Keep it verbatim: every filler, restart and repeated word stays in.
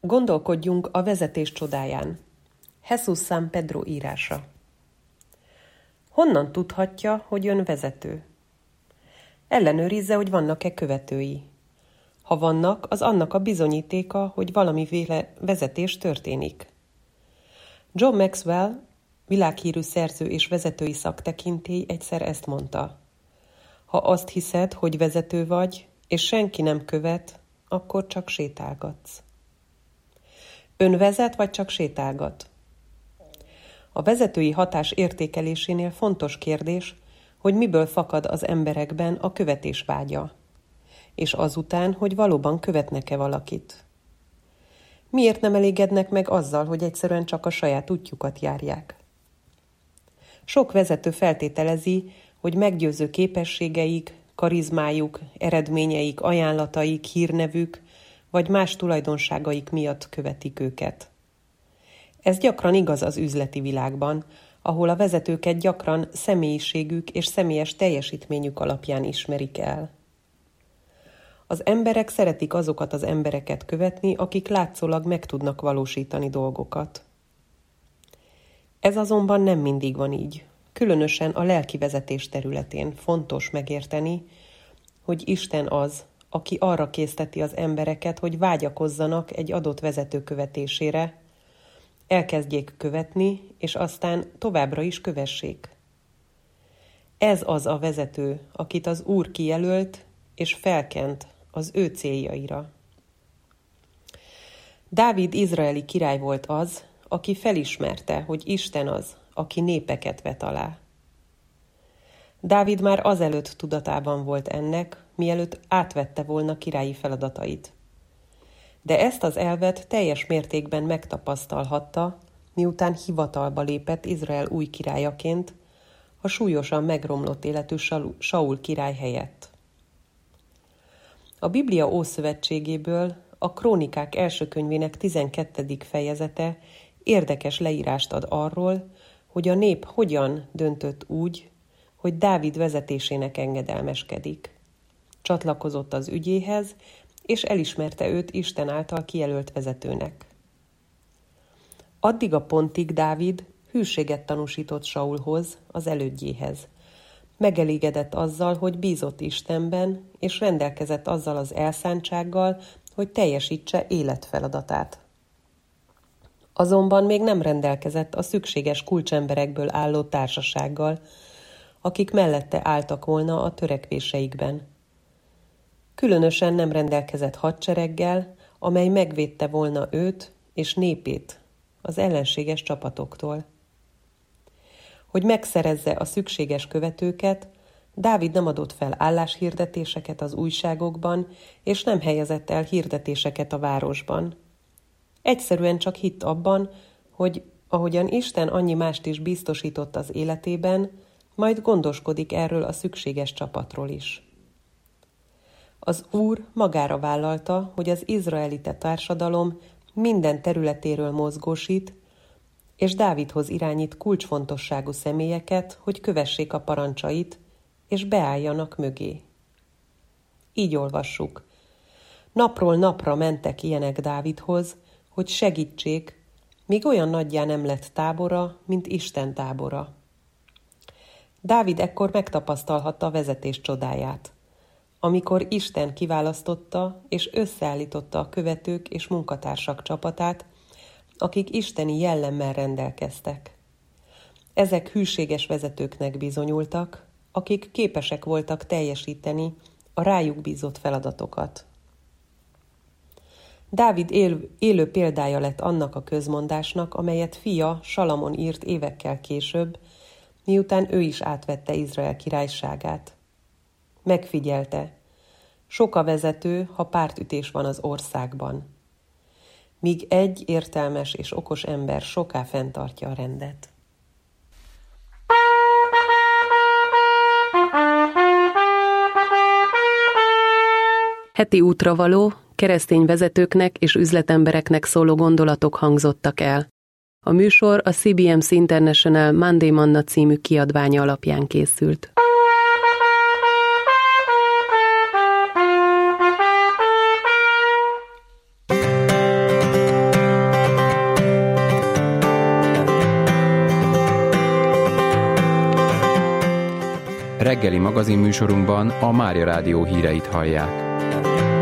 Gondolkodjunk a vezetés csodáján. Jesús San Pedro írása. Honnan tudhatja, hogy ön vezető? Ellenőrizze, hogy vannak-e követői. Ha vannak, az annak a bizonyítéka, hogy valamiféle vezetés történik. John Maxwell, világhírű szerző és vezetői szaktekintély egyszer ezt mondta. Ha azt hiszed, hogy vezető vagy, és senki nem követ, akkor csak sétálgatsz. Ön vezet, vagy csak sétálgat? A vezetői hatás értékelésénél fontos kérdés, hogy miből fakad az emberekben a követés vágya, és azután, hogy valóban követnek-e valakit. Miért nem elégednek meg azzal, hogy egyszerűen csak a saját útjukat járják? Sok vezető feltételezi, hogy meggyőző képességeik, karizmájuk, eredményeik, ajánlataik, hírnevük vagy más tulajdonságaik miatt követik őket. Ez gyakran igaz az üzleti világban, ahol a vezetőket gyakran személyiségük és személyes teljesítményük alapján ismerik el. Az emberek szeretik azokat az embereket követni, akik látszólag meg tudnak valósítani dolgokat. Ez azonban nem mindig van így. Különösen a lelki vezetés területén fontos megérteni, hogy Isten az, aki arra készteti az embereket, hogy vágyakozzanak egy adott vezető követésére, elkezdjék követni, és aztán továbbra is kövessék. Ez az a vezető, akit az Úr kijelölt és felkent az ő céljaira. Dávid izraeli király volt az, aki felismerte, hogy Isten az, aki népeket vet alá. Dávid már azelőtt tudatában volt ennek, mielőtt átvette volna királyi feladatait. De ezt az elvet teljes mértékben megtapasztalhatta, miután hivatalba lépett Izrael új királyaként, a súlyosan megromlott életű Saul király helyett. A Biblia Ószövetségéből a Krónikák első könyvének tizenkettedik fejezete érdekes leírást ad arról, hogy a nép hogyan döntött úgy, hogy Dávid vezetésének engedelmeskedik. Csatlakozott az ügyéhez, és elismerte őt Isten által kijelölt vezetőnek. Addig a pontig Dávid hűséget tanúsított Saulhoz, az elődjéhez. Megelégedett azzal, hogy bízott Istenben, és rendelkezett azzal az elszántsággal, hogy teljesítse életfeladatát. Azonban még nem rendelkezett a szükséges kulcsemberekből álló társasággal, akik mellette álltak volna a törekvéseikben. Különösen nem rendelkezett hadsereggel, amely megvédte volna őt és népét az ellenséges csapatoktól. Hogy megszerezze a szükséges követőket, Dávid nem adott fel álláshirdetéseket az újságokban, és nem helyezett el hirdetéseket a városban. Egyszerűen csak hitt abban, hogy ahogyan Isten annyi mást is biztosított az életében, majd gondoskodik erről a szükséges csapatról is. Az Úr magára vállalta, hogy az izraelita társadalom minden területéről mozgósít, és Dávidhoz irányít kulcsfontosságú személyeket, hogy kövessék a parancsait, és beálljanak mögé. Így olvassuk. Napról napra mentek ilyenek Dávidhoz, hogy segítsék, míg olyan nagyjá nem lett tábora, mint Isten tábora. Dávid ekkor megtapasztalhatta a vezetés csodáját, amikor Isten kiválasztotta és összeállította a követők és munkatársak csapatát, akik isteni jellemmel rendelkeztek. Ezek hűséges vezetőknek bizonyultak, akik képesek voltak teljesíteni a rájuk bízott feladatokat. Dávid él, élő példája lett annak a közmondásnak, amelyet fia Salamon írt évekkel később, miután ő is átvette Izrael királyságát. Megfigyelte, sok a vezető, ha pártütés van az országban, míg egy értelmes és okos ember soká fenntartja a rendet. Heti útravaló, keresztény vezetőknek és üzletembereknek szóló gondolatok hangzottak el. A műsor a cé bé em cé International Monday Manna című kiadványa alapján készült. Reggeli magazinműsorunkban a Mária Rádió híreit hallják.